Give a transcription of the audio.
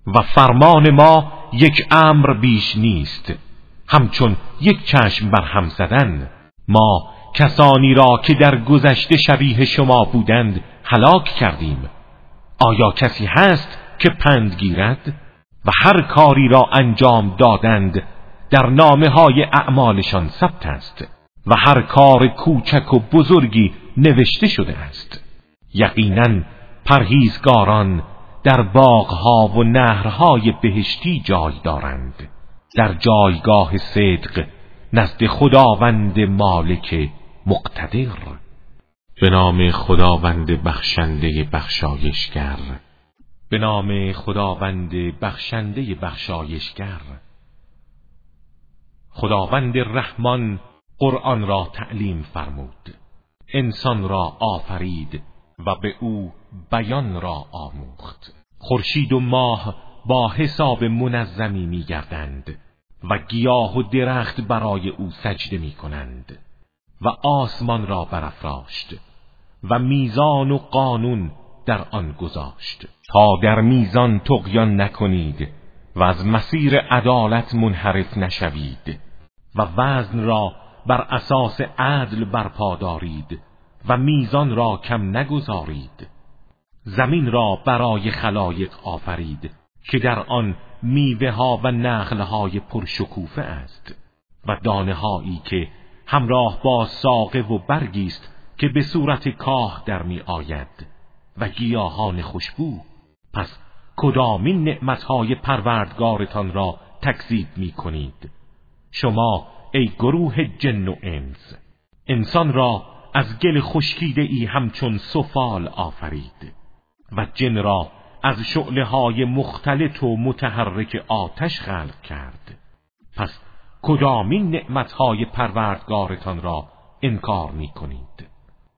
و فرمان ما یک امر بیش نیست، همچون یک چشم بر هم زدن. ما کسانی را که در گذشته شبیه شما بودند هلاک کردیم. آیا کسی هست که پند گیرد؟ و هر کاری را انجام دادند در نامه‌های اعمالشان ثبت است و هر کار کوچک و بزرگی نوشته شده است. یقینا پرهیزگاران در باغها و نهرهای بهشتی جای دارند، در جایگاه صدق نزد خداوند مالک مقتدر. به نام خداوند بخشنده بخشایشگر. به نام خداوند بخشنده بخشایشگر. خداوند رحمان قرآن را تعلیم فرمود، انسان را آفرید و به او بیان را آموخت. خورشید و ماه با حساب منظمی می‌گردند و گیاه و درخت برای او سجده می‌کنند و آسمان را برافراشت و میزان و قانون در آن گذاشت تا در میزان طغیان نکنید و از مسیر عدالت منحرف نشوید و وزن را بر اساس عدل برپا دارید و میزان را کم نگذارید. زمین را برای خلایق آفرید که در آن میوه ها و نخل های پرشکوفه است و دانه هایی که همراه با ساقه و برگی است که به صورت کاه در می آید و گیاهان خوشبو. پس کدامین نعمتهای پروردگارتان را تکذیب می کنید؟ شما ای گروه جن و انس، انسان را از گل خشکیده ای همچون سفال آفرید و جن را از شعله های مختلط و متحرک آتش خلق کرد. پس کدامین نعمتهای پروردگارتان را انکار می کنید؟